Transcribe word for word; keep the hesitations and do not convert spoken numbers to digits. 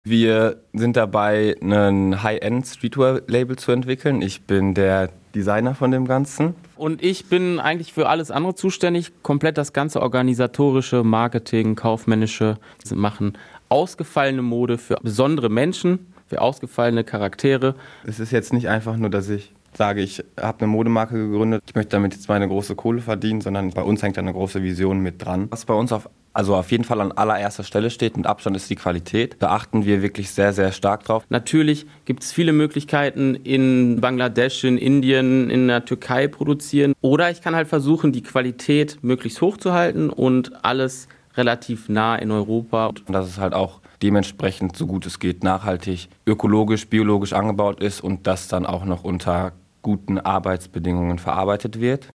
Wir sind dabei, ein High-End-Streetwear-Label zu entwickeln. Ich bin der Designer von dem Ganzen. Und ich bin eigentlich für alles andere zuständig, komplett das ganze organisatorische, Marketing, kaufmännische machen. Ausgefallene Mode für besondere Menschen, für ausgefallene Charaktere. Es ist jetzt nicht einfach nur, dass ich sage, ich habe eine Modemarke gegründet, ich möchte damit jetzt meine große Kohle verdienen, sondern bei uns hängt eine große Vision mit dran. Was bei uns auf, also auf jeden Fall an allererster Stelle steht, mit Abstand, ist die Qualität. Da achten wir wirklich sehr, sehr stark drauf. Natürlich gibt es viele Möglichkeiten in Bangladesch, in Indien, in der Türkei produzieren. Oder ich kann halt versuchen, die Qualität möglichst hoch zu halten und alles relativ nah in Europa. Und dass es halt auch dementsprechend, so gut es geht, nachhaltig, ökologisch, biologisch angebaut ist und das dann auch noch unter guten Arbeitsbedingungen verarbeitet wird.